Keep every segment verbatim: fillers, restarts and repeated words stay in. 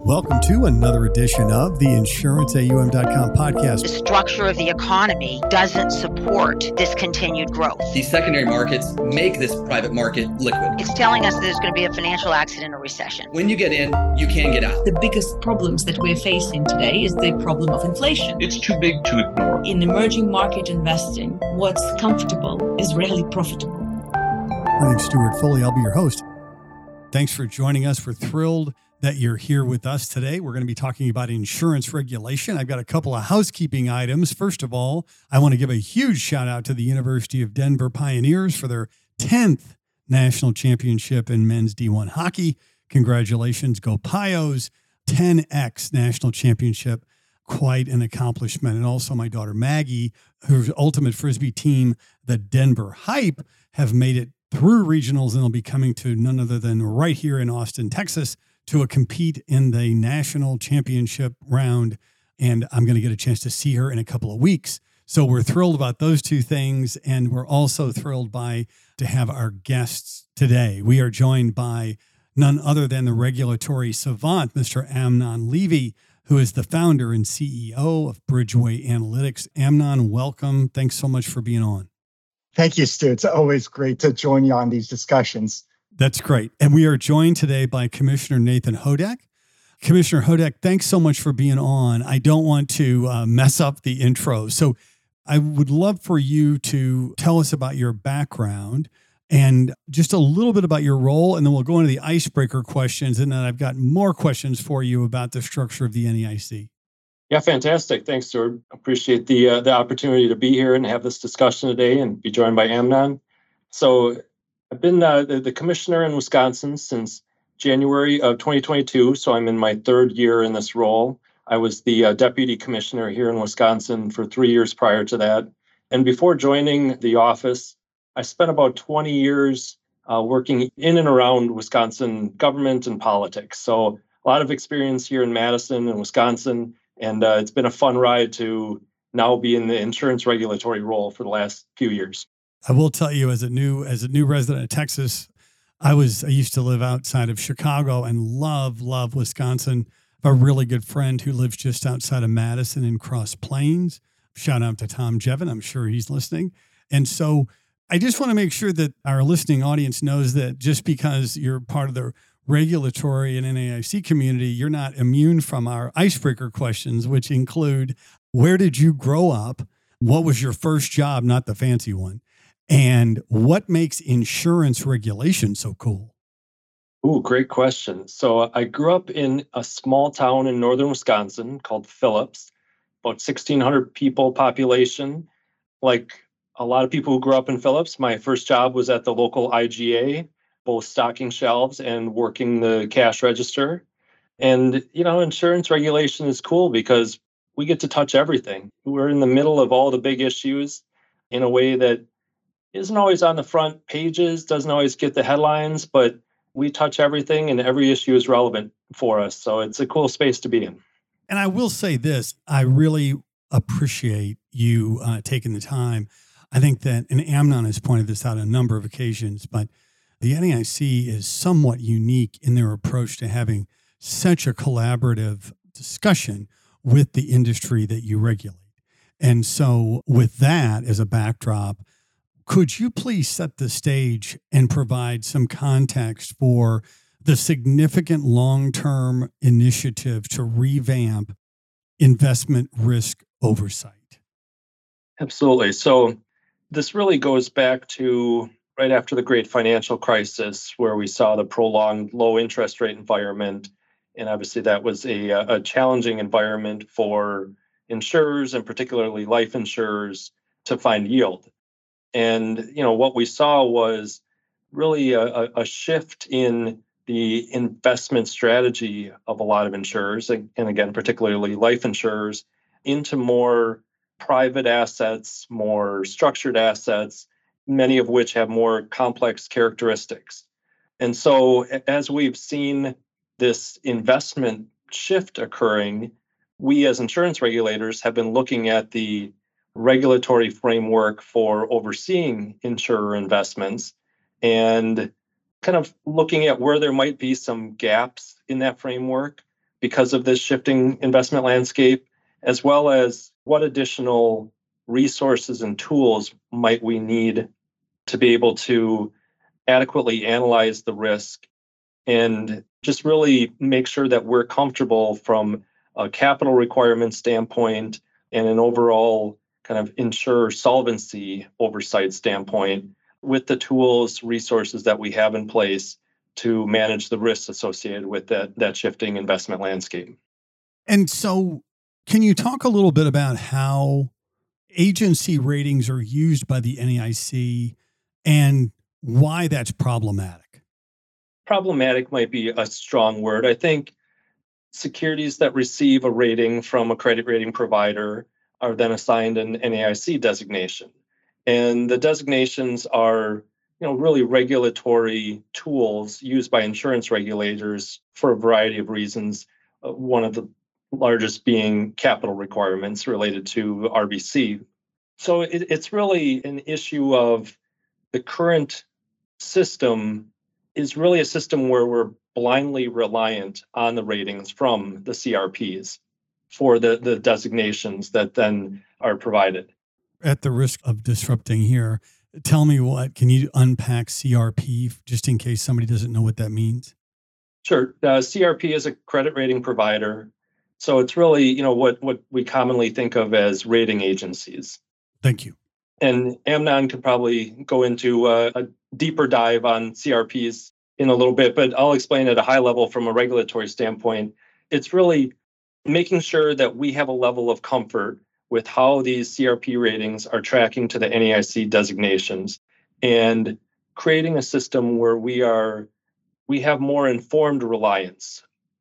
Welcome to another edition of the Insurance A U M dot com podcast. The structure of the economy doesn't support this continued growth. These secondary markets make this private market liquid. It's telling us that there's going to be a financial accident or recession. When you get in, you can get out. The biggest problems that we're facing today is the problem of inflation. It's too big to ignore. In emerging market investing, what's comfortable is rarely profitable. My name's Stuart Foley. I'll be your host. Thanks for joining us. We're thrilled that you're here with us today. We're going to be talking about insurance regulation. I've got a couple of housekeeping items. First of all, I want to give a huge shout out to the University of Denver Pioneers for their tenth national championship in men's D one hockey. Congratulations, go Pios. ten X national championship, quite an accomplishment. And also my daughter Maggie, whose ultimate Frisbee team, the Denver Hype, have made it through regionals, and they'll be coming to none other than right here in Austin, Texas, to a compete in the national championship round. And I'm going to get a chance to see her in a couple of weeks. So we're thrilled about those two things. And we're also thrilled by to have our guests today. We are joined by none other than the regulatory savant, Mister Amnon Levy, who is the founder and C E O of Bridgeway Analytics. Amnon, welcome. Thanks so much for being on. Thank you, Stu. It's always great to join you on these discussions. That's great. And we are joined today by Commissioner Nathan Hodak. Commissioner Hodak, thanks so much for being on. I don't want to uh, mess up the intro. So I would love for you to tell us about your background and just a little bit about your role, and then we'll go into the icebreaker questions, and then I've got more questions for you about the structure of the N E I C. Yeah, fantastic. Thanks, Stuart. Appreciate the uh, the opportunity to be here and have this discussion today and be joined by Amnon. So I've been uh, the, the commissioner in Wisconsin since January of twenty twenty-two, so I'm in my third year in this role. I was the uh, deputy commissioner here in Wisconsin for three years prior to that. And before joining the office, I spent about twenty years uh, working in and around Wisconsin government and politics. So a lot of experience here in Madison and Wisconsin, and uh, it's been a fun ride to now be in the insurance regulatory role for the last few years. I will tell you, as a new as a new resident of Texas, I was I used to live outside of Chicago and love love Wisconsin. I have a really good friend who lives just outside of Madison in Cross Plains. Shout out to Tom Jevin. I'm sure he's listening. And so I just want to make sure that our listening audience knows that just because you're part of the regulatory and N A I C community, you're not immune from our icebreaker questions, which include: where did you grow up? What was your first job, not the fancy one? And what makes insurance regulation so cool? Ooh, great question. So I grew up in a small town in northern Wisconsin called Phillips, about sixteen hundred people population. Like a lot of people who grew up in Phillips, my first job was at the local I G A, both stocking shelves and working the cash register. And, you know, insurance regulation is cool because we get to touch everything. We're in the middle of all the big issues in a way that isn't always on the front pages, doesn't always get the headlines, but we touch everything and every issue is relevant for us. So it's a cool space to be in. And I will say this, I really appreciate you uh, taking the time. I think that, and Amnon has pointed this out on a number of occasions, but the N A I C is somewhat unique in their approach to having such a collaborative discussion with the industry that you regulate. And so with that as a backdrop, could you please set the stage and provide some context for the significant long-term initiative to revamp investment risk oversight? Absolutely. So this really goes back to right after the great financial crisis, where we saw the prolonged low interest rate environment. And obviously that was a, a challenging environment for insurers, and particularly life insurers, to find yield. And, you know, what we saw was really a, a shift in the investment strategy of a lot of insurers, and again, particularly life insurers, into more private assets, more structured assets, many of which have more complex characteristics. And so as we've seen this investment shift occurring, we as insurance regulators have been looking at the regulatory framework for overseeing insurer investments and kind of looking at where there might be some gaps in that framework, because of this shifting investment landscape, as well as what additional resources and tools might we need to be able to adequately analyze the risk and just really make sure that we're comfortable from a capital requirement standpoint and an overall kind of insurer solvency oversight standpoint with the tools, resources that we have in place to manage the risks associated with that, that shifting investment landscape. And so, can you talk a little bit about how agency ratings are used by the N A I C and why that's problematic? Problematic might be a strong word. I think securities that receive a rating from a credit rating provider are then assigned an N A I C designation. And the designations are, you know, really regulatory tools used by insurance regulators for a variety of reasons. Uh, one of the largest being capital requirements related to R B C. So it, it's really an issue of the current system is really a system where we're blindly reliant on the ratings from the C R Ps for the, the designations that then are provided. At the risk of disrupting here, tell me what, can you unpack C R P just in case somebody doesn't know what that means? Sure. Uh, C R P is a credit rating provider. So it's really, you know, what, what we commonly think of as rating agencies. Thank you. And Amnon could probably go into a, a deeper dive on C R Ps in a little bit, but I'll explain at a high level from a regulatory standpoint. It's really making sure that we have a level of comfort with how these C R P ratings are tracking to the N A I C designations and creating a system where we are we have more informed reliance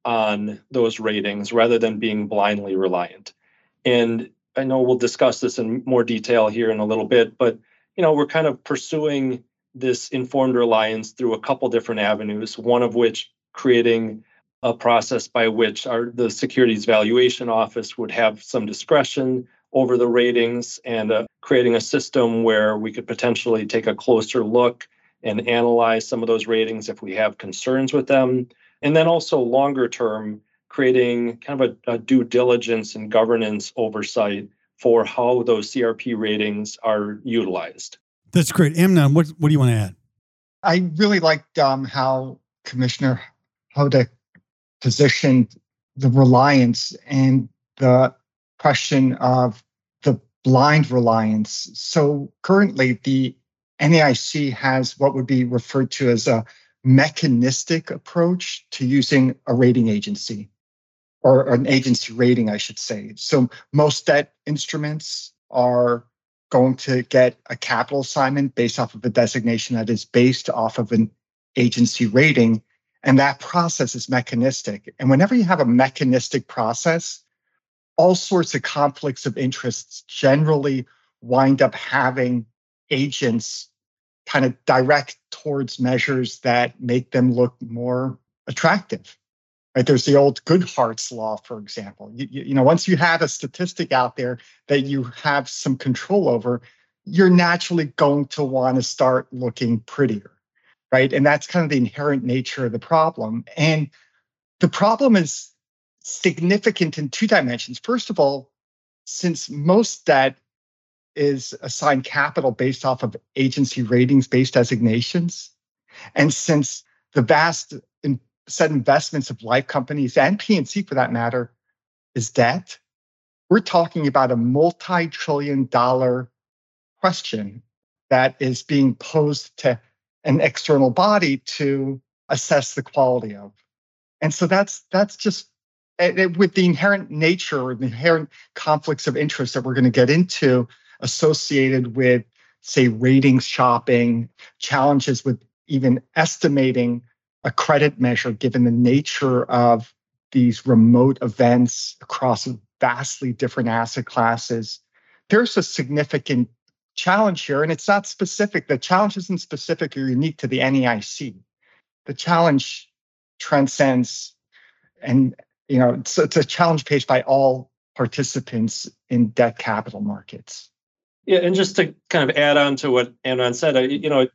on those ratings rather than being blindly reliant. And I know we'll discuss this in more detail here in a little bit, but you know, we're kind of pursuing this informed reliance through a couple different avenues, one of which creating a process by which our the Securities Valuation Office would have some discretion over the ratings and uh, creating a system where we could potentially take a closer look and analyze some of those ratings if we have concerns with them. And then also longer term, creating kind of a, a due diligence and governance oversight for how those C R P ratings are utilized. That's great. Amnon, what, what do you want to add? I really liked um, how Commissioner Hodak positioned the reliance and the question of the blind reliance. So currently, the N A I C has what would be referred to as a mechanistic approach to using a rating agency, or an agency rating, I should say. So most debt instruments are going to get a capital assignment based off of a designation that is based off of an agency rating. And that process is mechanistic. And whenever you have a mechanistic process, all sorts of conflicts of interests generally wind up having agents kind of direct towards measures that make them look more attractive. Right? There's the old Goodhart's law, for example. You, you, you know, once you have a statistic out there that you have some control over, you're naturally going to want to start looking prettier, right? And that's kind of the inherent nature of the problem. And the problem is significant in two dimensions. First of all, since most debt is assigned capital based off of agency ratings-based designations, and since the vast in, set investments of life companies and P and C for that matter is debt, we're talking about a multi-trillion dollar question that is being posed to an external body to assess the quality of. And so that's that's just it, with the inherent nature or the inherent conflicts of interest that we're going to get into associated with, say, ratings shopping, challenges with even estimating a credit measure given the nature of these remote events across vastly different asset classes. There's a significant challenge here, and it's not specific. The challenge isn't specific or unique to the N A I C. The challenge transcends, and you know, it's, it's a challenge faced by all participants in debt capital markets. Yeah, and just to kind of add on to what Amnon said, you know,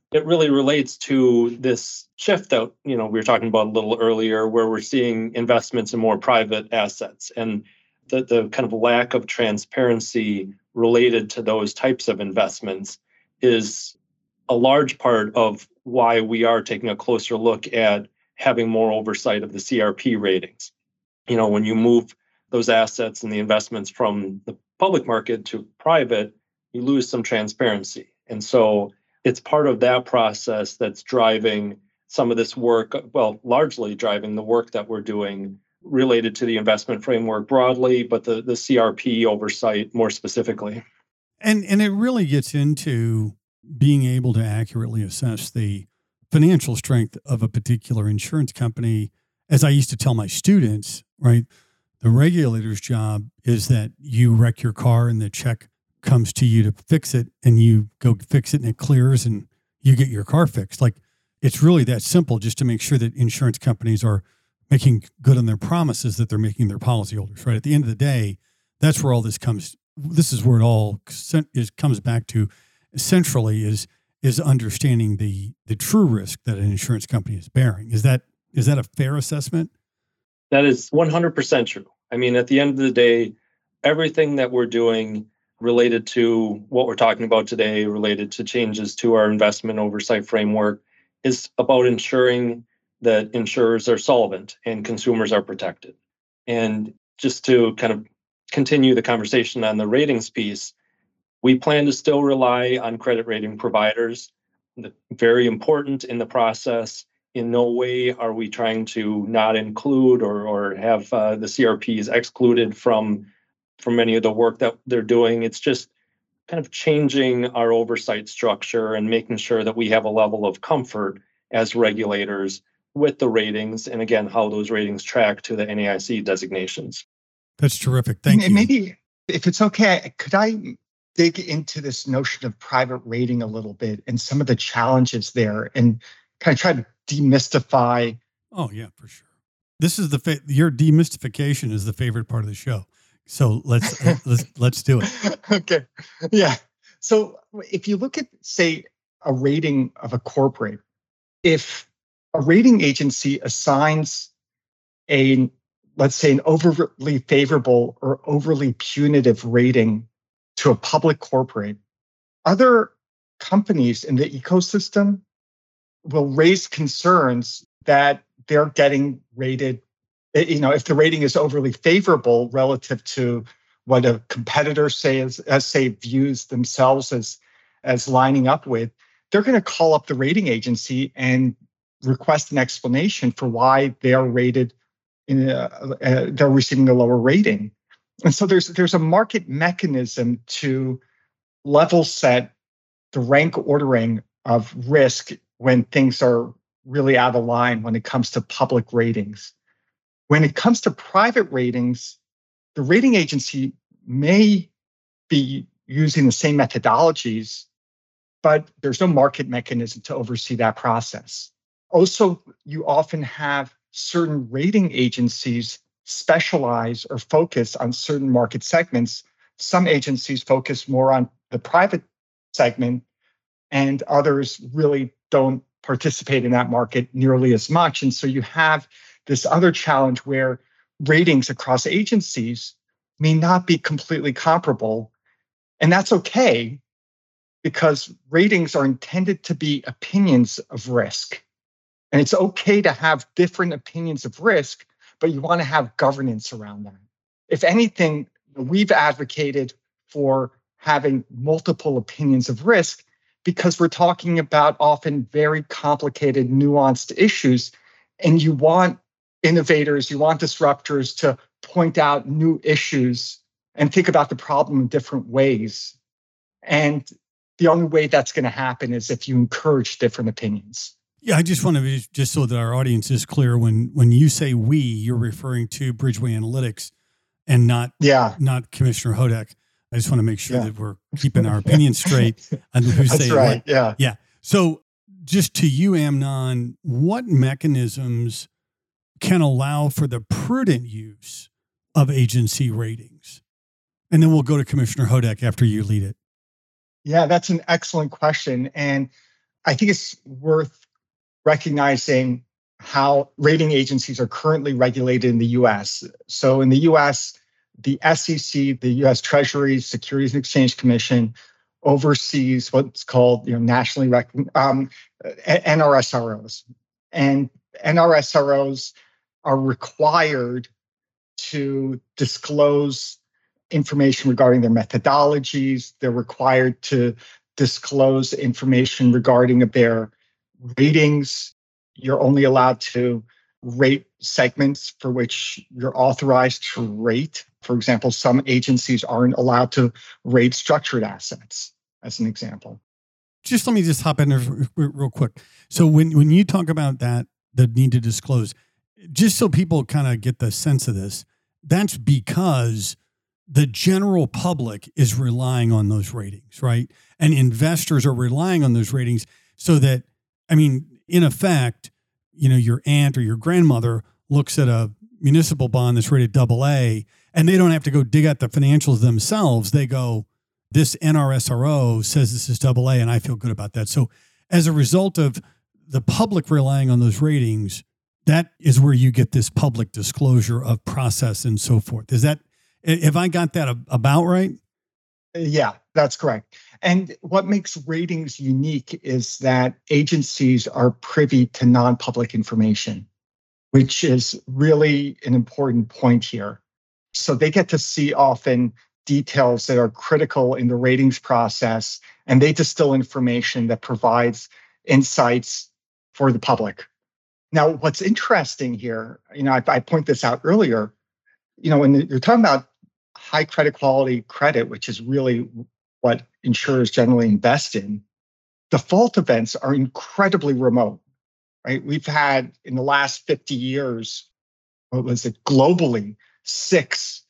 it really relates to this shift that, you know, we were talking about a little earlier, where we're seeing investments in more private assets, and the, the kind of lack of transparency related to those types of investments is a large part of why we are taking a closer look at having more oversight of the C R P ratings. You know, when you move those assets and the investments from the public market to private, you lose some transparency. And so it's part of that process that's driving some of this work, well, largely driving the work that we're doing related to the investment framework broadly, but the, the C R P oversight more specifically. And and it really gets into being able to accurately assess the financial strength of a particular insurance company. As I used to tell my students, right, the regulator's job is that you wreck your car and the check comes to you to fix it, and you go fix it and it clears and you get your car fixed. Like, it's really that simple, just to make sure that insurance companies are making good on their promises that they're making their policyholders, right? At the end of the day, that's where all this comes. This is where it all is, comes back to centrally is is understanding the the true risk that an insurance company is bearing. Is that is that a fair assessment? That is one hundred percent true. I mean, at the end of the day, everything that we're doing related to what we're talking about today, related to changes to our investment oversight framework, is about ensuring that insurers are solvent and consumers are protected. And just to kind of continue the conversation on the ratings piece, we plan to still rely on credit rating providers. Very important in the process. In no way are we trying to not include or, or have uh, the C R Ps excluded from, from any of the work that they're doing. It's just kind of changing our oversight structure and making sure that we have a level of comfort as regulators with the ratings, and again, how those ratings track to the N A I C designations. That's terrific. Thank and you. Maybe, if it's okay, could I dig into this notion of private rating a little bit and some of the challenges there, and kind of try to demystify? Oh yeah, for sure. This is the fa- your demystification is the favorite part of the show. So let's uh, let's let's do it. Okay. Yeah. So if you look at, say, a rating of a corporate, if a rating agency assigns a, let's say, an overly favorable or overly punitive rating to a public corporate, other companies in the ecosystem will raise concerns that they're getting rated. You know, if the rating is overly favorable relative to what a competitor says, as say views themselves as as lining up with, they're going to call up the rating agency and request an explanation for why they are rated in a, uh, they're receiving a lower rating. And so there's there's a market mechanism to level set the rank ordering of risk when things are really out of line when it comes to public ratings. When it comes to private ratings, the rating agency may be using the same methodologies, but there's no market mechanism to oversee that process. Also, you often have certain rating agencies specialize or focus on certain market segments. Some agencies focus more on the private segment, and others really don't participate in that market nearly as much. And so you have this other challenge where ratings across agencies may not be completely comparable. And that's okay, because ratings are intended to be opinions of risk. And it's okay to have different opinions of risk, but you want to have governance around that. If anything, we've advocated for having multiple opinions of risk because we're talking about often very complicated, nuanced issues. And you want innovators, you want disruptors to point out new issues and think about the problem in different ways. And the only way that's going to happen is if you encourage different opinions. Yeah, I just want to be, just so that our audience is clear, when when you say we, you're referring to Bridgeway Analytics and not yeah. not Commissioner Hodak. I just want to make sure yeah. that we're keeping our opinions straight on who That's say right. what. Yeah. Yeah. So just to you, Amnon, what mechanisms can allow for the prudent use of agency ratings? And then we'll go to Commissioner Hodak after you lead it. Yeah, that's an excellent question. And I think it's worth recognizing how rating agencies are currently regulated in the U S. So in the U S, the S E C, the U S Treasury Securities and Exchange Commission, oversees what's called, you know, nationally rec- um, N R S R Os. And N R S R Os are required to disclose information regarding their methodologies. They're required to disclose information regarding their ratings. You're only allowed to rate segments for which you're authorized to rate. For example, some agencies aren't allowed to rate structured assets, as an example. Just let me just hop in there real quick. So when, when you talk about that, the need to disclose, just so people kind of get the sense of this, that's because the general public is relying on those ratings, right? And investors are relying on those ratings so that, I mean, in effect, you know, your aunt or your grandmother looks at a municipal bond that's rated double A, and they don't have to go dig out the financials themselves. They go, this N R S R O says this is double A, and I feel good about that. So as a result of the public relying on those ratings, that is where you get this public disclosure of process and so forth. Is that, have I got that about right? Yeah, that's correct. And what makes ratings unique is that agencies are privy to non-public information, which is really an important point here. So they get to see often details that are critical in the ratings process, and they distill information that provides insights for the public. Now, what's interesting here, you know, I, I point this out earlier, you know, when you're talking about high credit quality credit, which is really what insurers generally invest in, default events are incredibly remote, right? We've had in the last fifty years, what was it, globally, six,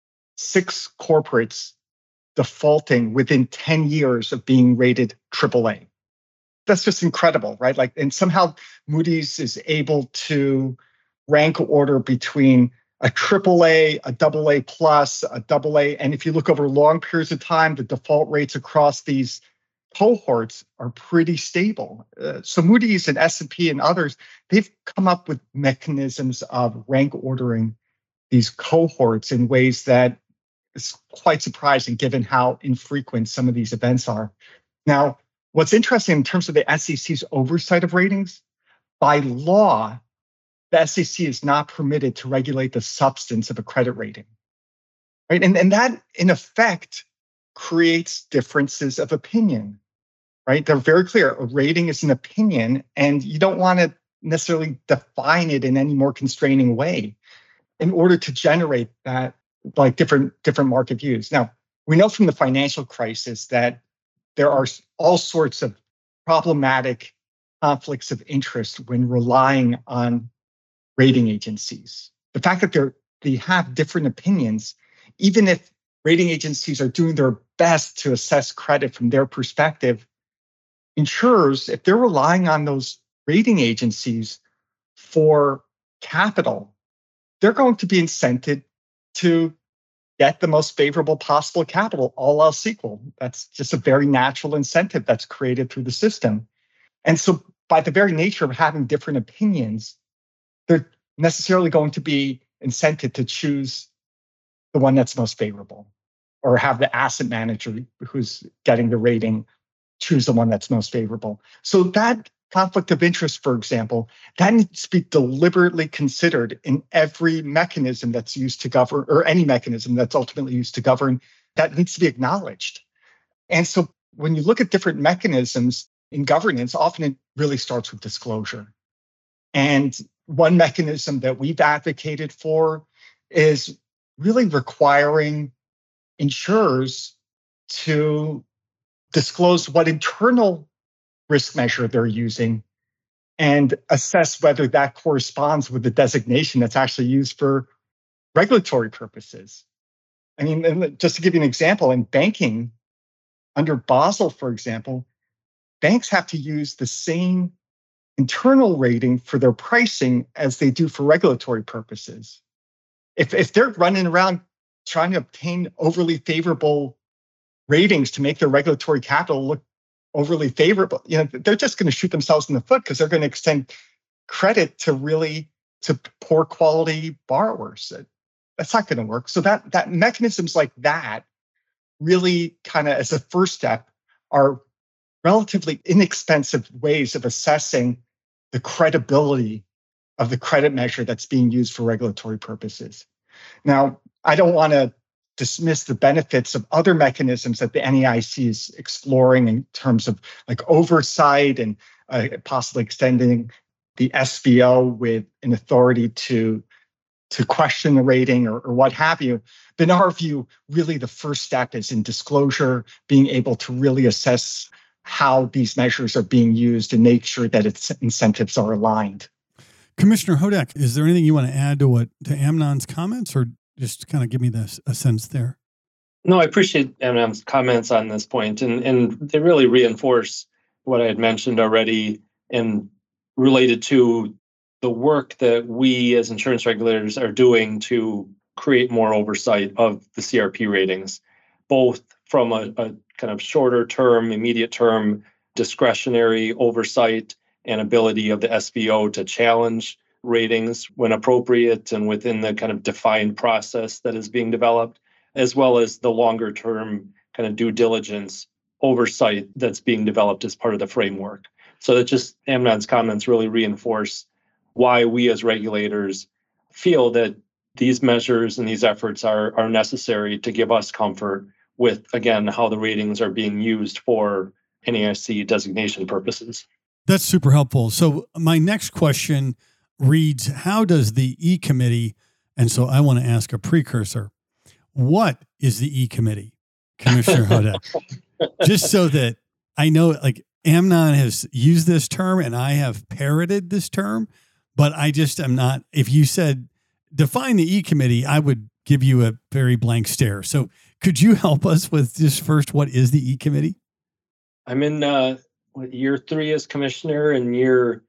six corporates defaulting within ten years of being rated triple A. That's just incredible, right? Like, and somehow Moody's is able to rank order between a triple A, a double A plus, a double A. And if you look over long periods of time, the default rates across these cohorts are pretty stable. Uh, so Moody's and S and P and others, they've come up with mechanisms of rank ordering these cohorts in ways that is quite surprising given how infrequent some of these events are. Now, what's interesting in terms of the S E C's oversight of ratings, by law, the S E C is not permitted to regulate the substance of a credit rating, right? And, and that, in effect, creates differences of opinion, right? They're very clear. A rating is an opinion, and you don't want to necessarily define it in any more constraining way in order to generate that, like different, different market views. Now, we know from the financial crisis that there are all sorts of problematic conflicts of interest when relying on rating agencies. The fact that they're, they have different opinions, even if rating agencies are doing their best to assess credit from their perspective, insurers, if they're relying on those rating agencies for capital, they're going to be incented to get the most favorable possible capital, all else equal. That's just a very natural incentive that's created through the system. And so by the very nature of having different opinions, they're necessarily going to be incented to choose the one that's most favorable, or have the asset manager who's getting the rating choose the one that's most favorable. So that conflict of interest, for example, that needs to be deliberately considered in every mechanism that's used to govern, or any mechanism that's ultimately used to govern, that needs to be acknowledged. And so when you look at different mechanisms in governance, often it really starts with disclosure. And one mechanism that we've advocated for is really requiring insurers to disclose what internal risk measure they're using and assess whether that corresponds with the designation that's actually used for regulatory purposes. I mean, just to give you an example, in banking, under Basel, for example, banks have to use the same internal rating for their pricing as they do for regulatory purposes. If, if they're running around trying to obtain overly favorable ratings to make their regulatory capital look overly favorable. You know, they're just going to shoot themselves in the foot because they're going to extend credit to really to poor quality borrowers. That's not going to work. So that that mechanisms like that really kind of as a first step are relatively inexpensive ways of assessing the credibility of the credit measure that's being used for regulatory purposes. Now, I don't want to dismiss the benefits of other mechanisms that the N A I C is exploring in terms of like oversight and uh, possibly extending the S V O with an authority to, to question the rating or, or what have you. But in our view, really the first step is in disclosure, being able to really assess how these measures are being used and make sure that its incentives are aligned. Commissioner Hodak, is there anything you want to add to what to Amnon's comments, or just kind of give me this a sense there? No, I appreciate Amnon's comments on this point, and, and they really reinforce what I had mentioned already and related to the work that we as insurance regulators are doing to create more oversight of the C R P ratings, both from a, a kind of shorter term, immediate term discretionary oversight and ability of the S V O to challenge ratings when appropriate and within the kind of defined process that is being developed, as well as the longer term kind of due diligence oversight that's being developed as part of the framework. So that just Amnon's comments really reinforce why we as regulators feel that these measures and these efforts are, are necessary to give us comfort with, again, how the ratings are being used for N A I C designation purposes. That's super helpful. So my next question reads, how does the E-Committee, and so I want to ask a precursor, what is the E-Committee, Commissioner Hodak? Just so that I know, like, Amnon has used this term and I have parroted this term, but I just am not, if you said, define the E-Committee, I would give you a very blank stare. So could you help us with just first, what is the E-Committee? I'm in uh, year three as commissioner and year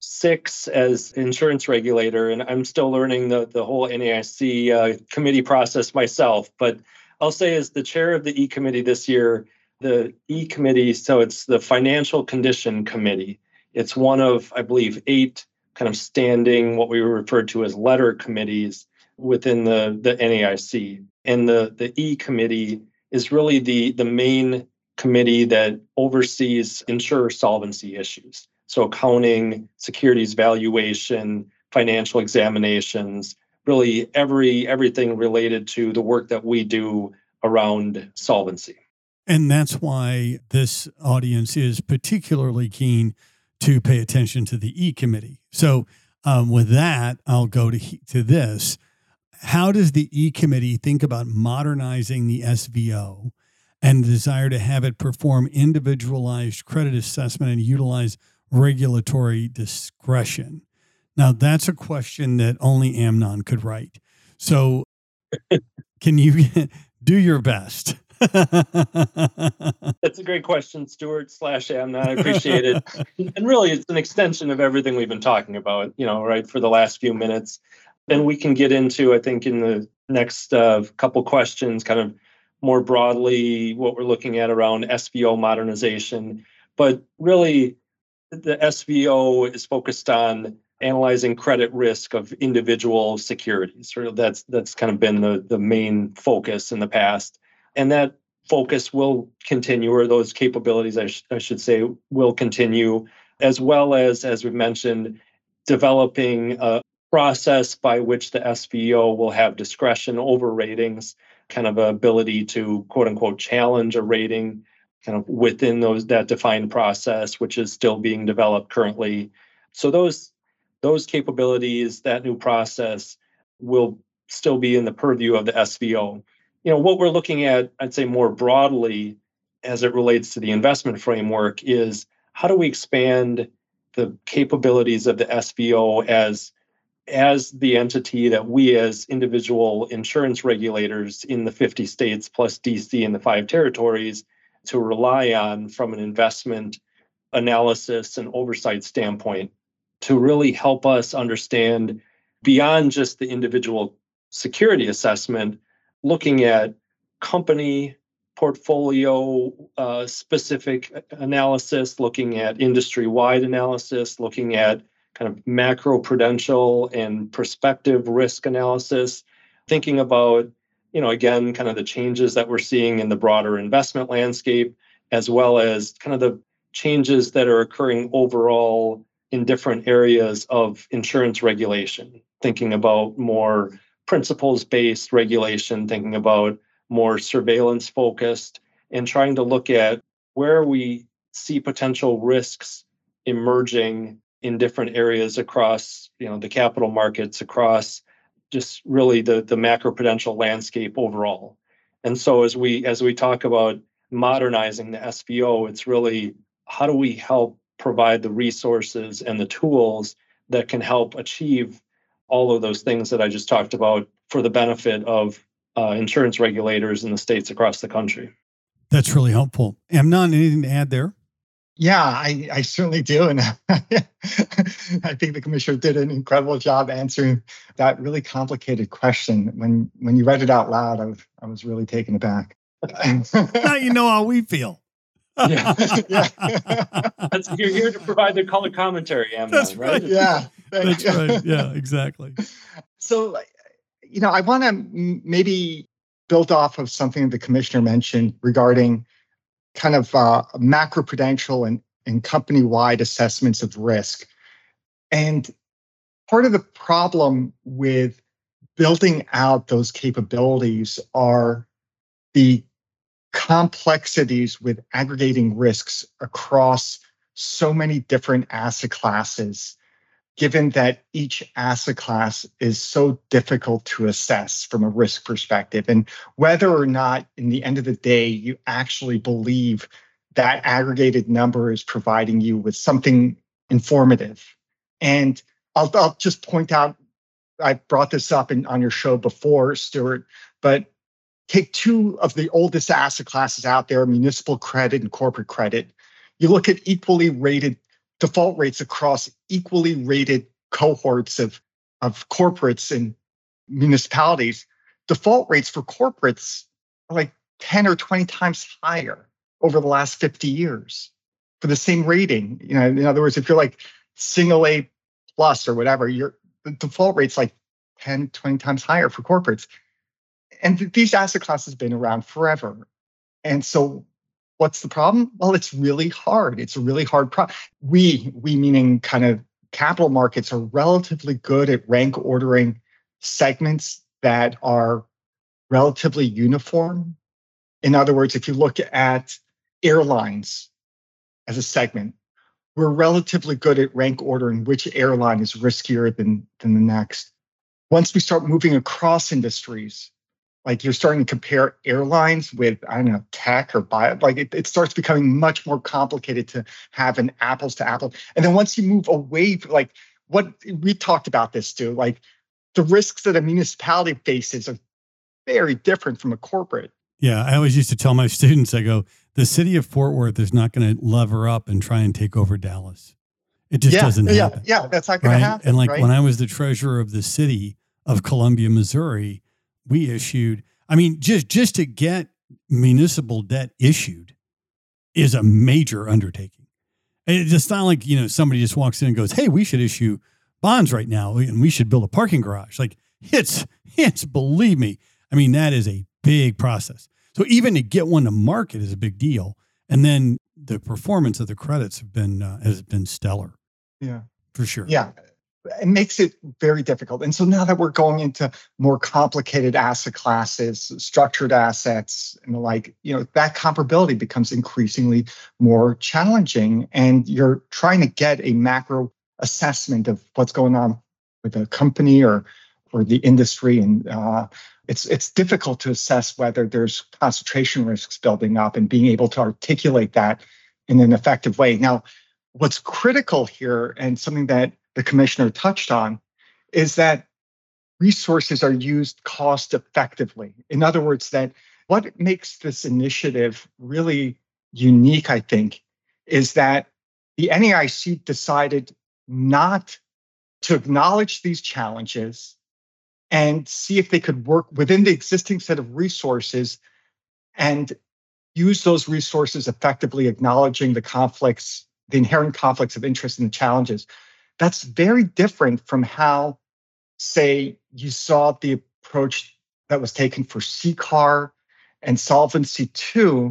six as insurance regulator, and I'm still learning the, the whole N A I C uh, committee process myself. But I'll say as the chair of the E-Committee this year, the E-Committee, so it's the Financial Condition Committee. It's one of, I believe, eight kind of standing, what we refer to as letter committees within the, the N A I C. And the, the E-Committee is really the, the main committee that oversees insurer solvency issues. So accounting, securities valuation, financial examinations, really every everything related to the work that we do around solvency. And that's why this audience is particularly keen to pay attention to the E-Committee. So um, with that, I'll go to, to this. How does the E-Committee think about modernizing the S V O and the desire to have it perform individualized credit assessment and utilize regulatory discretion? Now, that's a question that only Amnon could write. So can you do your best? That's a great question, Stuart slash Amnon. I appreciate it. And really, it's an extension of everything we've been talking about, you know, right, for the last few minutes. And we can get into, I think, in the next uh, couple questions, kind of more broadly, what we're looking at around S V O modernization. But really, the S V O is focused on analyzing credit risk of individual securities. Or that's that's kind of been the, the main focus in the past. And that focus will continue, or those capabilities, I, sh- I should say, will continue, as well as, as we've mentioned, developing a process by which the S V O will have discretion over ratings, kind of ability to, quote unquote, challenge a rating kind of within those that defined process, which is still being developed currently. So those those capabilities, that new process, will still be in the purview of the S V O. You know, what we're looking at, I'd say more broadly, as it relates to the investment framework, is how do we expand the capabilities of the S V O as as the entity that we as individual insurance regulators in the fifty states plus D C and the five territories to rely on from an investment analysis and oversight standpoint to really help us understand beyond just the individual security assessment, looking at company portfolio uh, specific analysis, looking at industry-wide analysis, looking at kind of macro prudential and prospective risk analysis, thinking about, you know, again, kind of the changes that we're seeing in the broader investment landscape, as well as kind of the changes that are occurring overall in different areas of insurance regulation, thinking about more principles-based regulation, thinking about more surveillance-focused, and trying to look at where we see potential risks emerging in different areas across, you know, the capital markets, across just really the, the macroprudential landscape overall. And so as we as we talk about modernizing the S V O, it's really how do we help provide the resources and the tools that can help achieve all of those things that I just talked about for the benefit of uh, insurance regulators in the states across the country. That's really helpful. Amnon, anything to add there? Yeah, I, I certainly do. And I think the commissioner did an incredible job answering that really complicated question. When when you read it out loud, I was, I was really taken aback. Now you know how we feel. Yeah. yeah. That's, you're here to provide the color commentary, Amnon, That's right? right. Yeah. That's right. Yeah, exactly. So, you know, I want to maybe build off of something the commissioner mentioned regarding kind of uh, macroprudential and, and company-wide assessments of risk. And part of the problem with building out those capabilities are the complexities with aggregating risks across so many different asset classes, given that each asset class is so difficult to assess from a risk perspective. And whether or not, in the end of the day, you actually believe that aggregated number is providing you with something informative. And I'll, I'll just point out, I brought this up in, on your show before, Stuart, but take two of the oldest asset classes out there, municipal credit and corporate credit. You look at equally rated default rates across equally rated cohorts of, of corporates and municipalities. Default rates for corporates are like ten or twenty times higher over the last fifty years for the same rating. You know, in other words, if you're like single A plus or whatever, your the default rate's like ten, twenty times higher for corporates. And th- these asset classes have been around forever. And so what's the problem? Well, it's really hard. It's a really hard problem. We, we meaning kind of capital markets, are relatively good at rank ordering segments that are relatively uniform. In other words, if you look at airlines as a segment, we're relatively good at rank ordering which airline is riskier than, than the next. Once we start moving across industries, like you're starting to compare airlines with, I don't know, tech or bio, like it, it starts becoming much more complicated to have an apples to apples. And then once you move away, like what we talked about this too, like the risks that a municipality faces are very different from a corporate. Yeah, I always used to tell my students, I go, the city of Fort Worth is not going to lever up and try and take over Dallas. It just yeah, doesn't yeah, happen. Yeah, that's not going right? to happen. And like right? when I was the treasurer of the city of Columbia, Missouri, we issued, I mean, just, just to get municipal debt issued is a major undertaking. It's just not like, you know, somebody just walks in and goes, hey, we should issue bonds right now and we should build a parking garage. Like it's, it's, believe me, I mean, that is a big process. So even to get one to market is a big deal. And then the performance of the credits have been, uh, has been stellar. Yeah, for sure. Yeah. It makes it very difficult. And so now that we're going into more complicated asset classes, structured assets and the like, you know, that comparability becomes increasingly more challenging. And you're trying to get a macro assessment of what's going on with a company or or the industry. And uh, it's it's difficult to assess whether there's concentration risks building up and being able to articulate that in an effective way. Now, what's critical here, and something that the commissioner touched on, is that resources are used cost effectively. In other words, that what makes this initiative really unique, I think, is that the N A I C decided not to acknowledge these challenges and see if they could work within the existing set of resources and use those resources effectively, acknowledging the conflicts, the inherent conflicts of interest and the challenges. That's very different from how, say, you saw the approach that was taken for C C A R and Solvency two,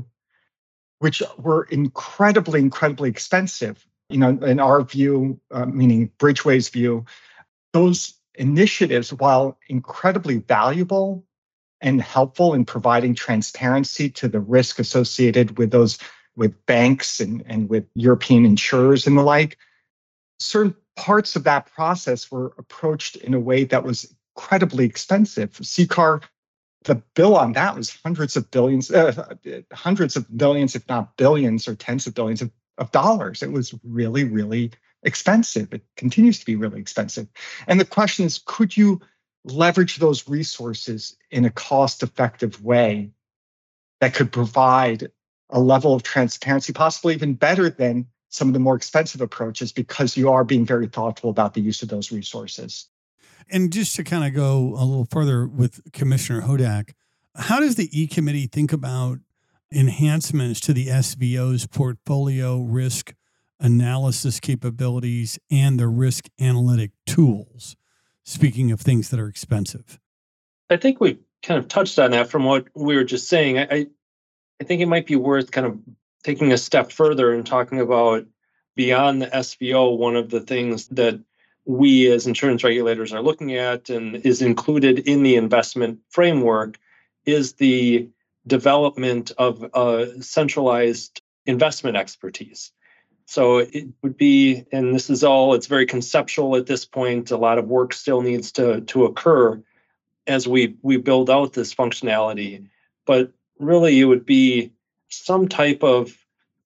which were incredibly, incredibly expensive. You know, in our view, uh, meaning Bridgeway's view, those initiatives, while incredibly valuable and helpful in providing transparency to the risk associated with those, with banks and, and with European insurers and the like, certain parts of that process were approached in a way that was incredibly expensive. C C A R, the bill on that was hundreds of billions, uh, hundreds of millions, if not billions or tens of billions of, of dollars. It was really, really expensive. It continues to be really expensive. And the question is, could you leverage those resources in a cost-effective way that could provide a level of transparency, possibly even better than some of the more expensive approaches, because you are being very thoughtful about the use of those resources? And just to kind of go a little further with Commissioner Hodak, how does the E-Committee think about enhancements to the S V O's portfolio risk analysis capabilities and the risk analytic tools? Speaking of things that are expensive. I think we kind of touched on that from what we were just saying. I, I think it might be worth kind of taking a step further and talking about beyond the S V O. One of the things that we as insurance regulators are looking at and is included in the investment framework is the development of a centralized investment expertise. So it would be, and this is all, it's very conceptual at this point. A lot of work still needs to, to occur as we, we build out this functionality. But really, it would be some type of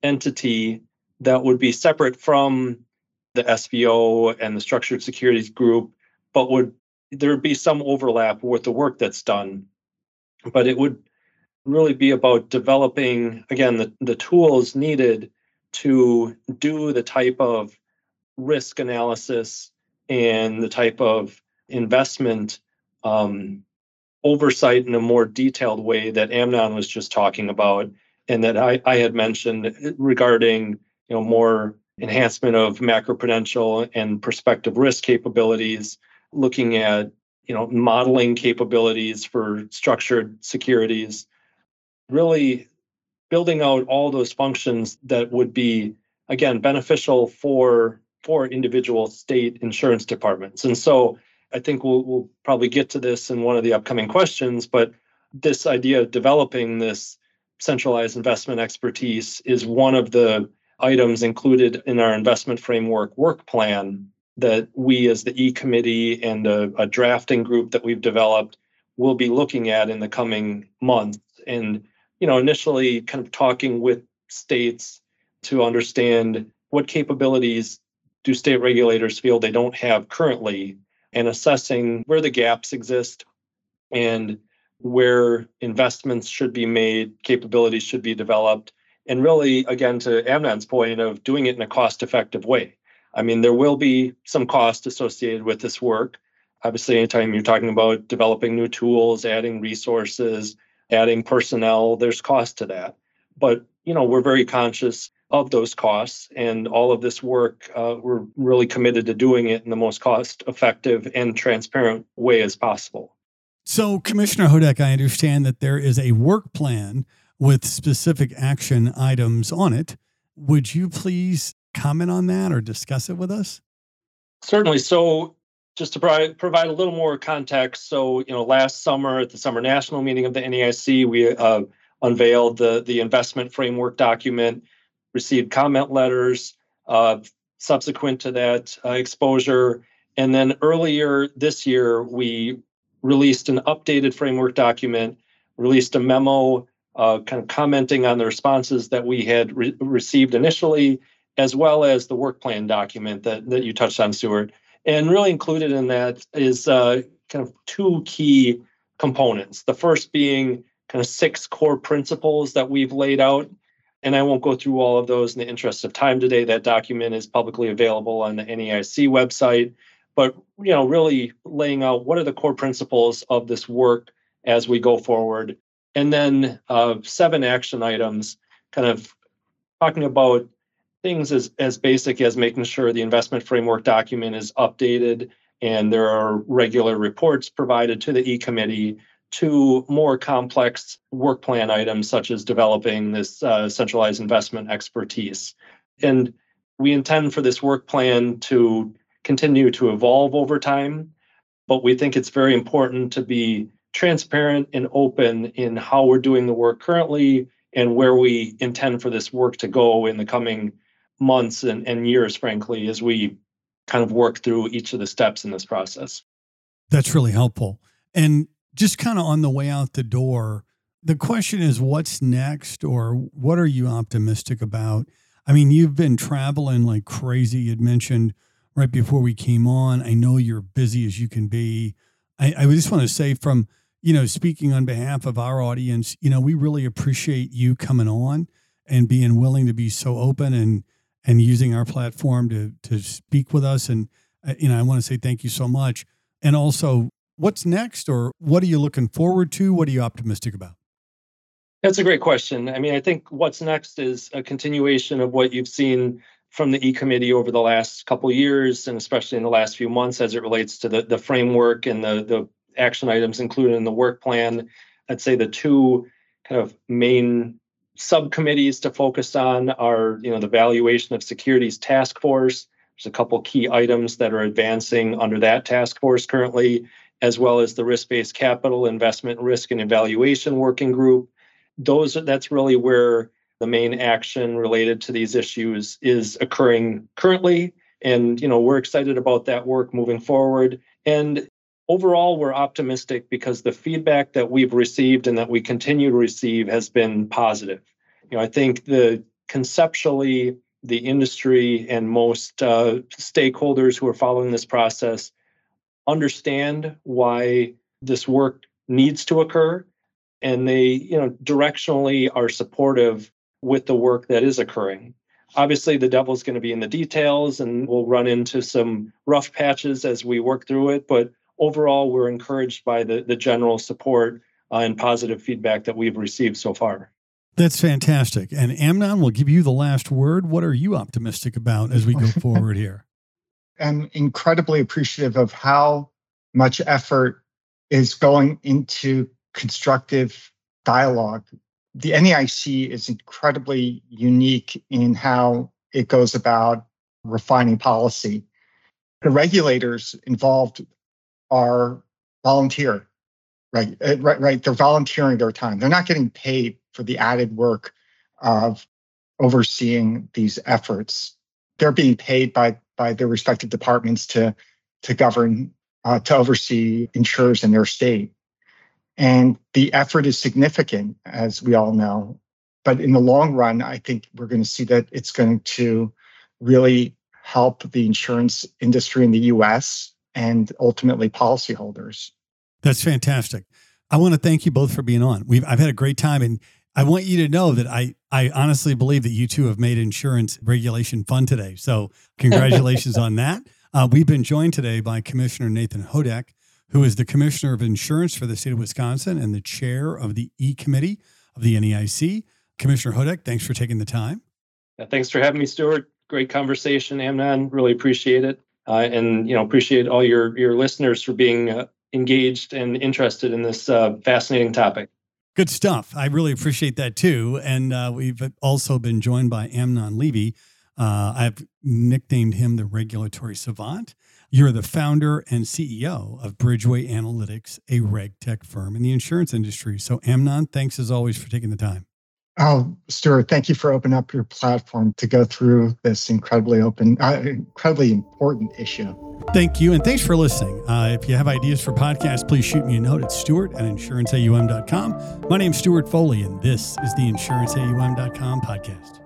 entity that would be separate from the S V O and the structured securities group, but would there would be some overlap with the work that's done. But it would really be about developing, again, the, the tools needed to do the type of risk analysis and the type of investment um, oversight in a more detailed way that Amnon was just talking about, and that I, I had mentioned regarding, you know, more enhancement of macroprudential and prospective risk capabilities, looking at, you know, modeling capabilities for structured securities, really building out all those functions that would be, again, beneficial for for individual state insurance departments. And so I think we'll, we'll probably get to this in one of the upcoming questions, but this idea of developing this centralized investment expertise is one of the items included in our investment framework work plan that we as the E-Committee and a, a drafting group that we've developed will be looking at in the coming months. And, you know, initially kind of talking with states to understand what capabilities do state regulators feel they don't have currently, and assessing where the gaps exist and where investments should be made, capabilities should be developed. And really, again, to Amnon's point of doing it in a cost-effective way. I mean, there will be some cost associated with this work. Obviously, anytime you're talking about developing new tools, adding resources, adding personnel, there's cost to that. But, you know, we're very conscious of those costs, and all of this work, uh, we're really committed to doing it in the most cost-effective and transparent way as possible. So, Commissioner Hodak, I understand that there is a work plan with specific action items on it. Would you please comment on that or discuss it with us? Certainly. So just to provide, provide a little more context. So, you know, last summer at the summer national meeting of the N A I C, we uh, unveiled the, the investment framework document, received comment letters uh, subsequent to that uh, exposure. And then earlier this year, we released an updated framework document, released a memo Uh, kind of commenting on the responses that we had re- received initially, as well as the work plan document that, that you touched on, Stuart. And really included in that is uh, kind of two key components. The first being kind of six core principles that we've laid out. And I won't go through all of those in the interest of time today. That document is publicly available on the N A I C website. But, you know, really laying out what are the core principles of this work as we go forward. And then uh, seven action items, kind of talking about things as, as basic as making sure the investment framework document is updated and there are regular reports provided to the E-Committee, to more complex work plan items such as developing this uh, centralized investment expertise. And we intend for this work plan to continue to evolve over time, but we think it's very important to be transparent and open in how we're doing the work currently and where we intend for this work to go in the coming months and, and years, frankly, as we kind of work through each of the steps in this process. That's really helpful. And just kind of on the way out the door, the question is, what's next, or what are you optimistic about? I mean, you've been traveling like crazy. You'd mentioned right before we came on, I know you're busy as you can be. I, I just want to say from, you know, speaking on behalf of our audience, you know, we really appreciate you coming on and being willing to be so open and, and using our platform to, to speak with us. And, uh, you know, I want to say thank you so much. And also, what's next, or what are you looking forward to? What are you optimistic about? That's a great question. I mean, I think what's next is a continuation of what you've seen from the E-Committee over the last couple of years, and especially in the last few months as it relates to the, the framework and the, the action items included in the work plan. I'd say the two kind of main subcommittees to focus on are, you know, the Valuation of Securities Task Force. There's a couple key items that are advancing under that task force currently, as well as the Risk-Based Capital Investment Risk and Evaluation Working Group. Those that's really where the main action related to these issues is occurring currently. And, you know, we're excited about that work moving forward. And overall, we're optimistic because the feedback that we've received and that we continue to receive has been positive. You know, I think the conceptually, the industry and most uh, stakeholders who are following this process understand why this work needs to occur, and they, you know, directionally are supportive with the work that is occurring. Obviously, the devil's going to be in the details, and we'll run into some rough patches as we work through it. But overall, we're encouraged by the, the general support uh, and positive feedback that we've received so far. That's fantastic. And Amnon, we'll give you the last word. What are you optimistic about as we go forward here? I'm incredibly appreciative of how much effort is going into constructive dialogue. The N A I C is incredibly unique in how it goes about refining policy. The regulators involved are volunteer, right? Right, right. They're volunteering their time. They're not getting paid for the added work of overseeing these efforts. They're being paid by by their respective departments to to govern, uh, to oversee insurers in their state. And the effort is significant, as we all know. But in the long run, I think we're going to see that it's going to really help the insurance industry in the U S and ultimately policyholders. That's fantastic. I want to thank you both for being on. We've I've had a great time, and I want you to know that I, I honestly believe that you two have made insurance regulation fun today. So congratulations on that. Uh, we've been joined today by Commissioner Nathan Hodak, who is the Commissioner of Insurance for the state of Wisconsin and the chair of the E-Committee of the N A I C. Commissioner Hodak, thanks for taking the time. Yeah, thanks for having me, Stuart. Great conversation, Amnon. Really appreciate it. Uh, and, you know, appreciate all your, your listeners for being uh, engaged and interested in this uh, fascinating topic. Good stuff. I really appreciate that too. And uh, we've also been joined by Amnon Levy. Uh, I've nicknamed him the regulatory savant. You're the founder and C E O of Bridgeway Analytics, a reg tech firm in the insurance industry. So Amnon, thanks as always for taking the time. Oh, Stuart, thank you for opening up your platform to go through this incredibly open, uh, incredibly important issue. Thank you. And thanks for listening. Uh, if you have ideas for podcasts, please shoot me a note at Stuart at insurance A U M dot com. My name's Stuart Foley, and this is the insurance A U M dot com podcast.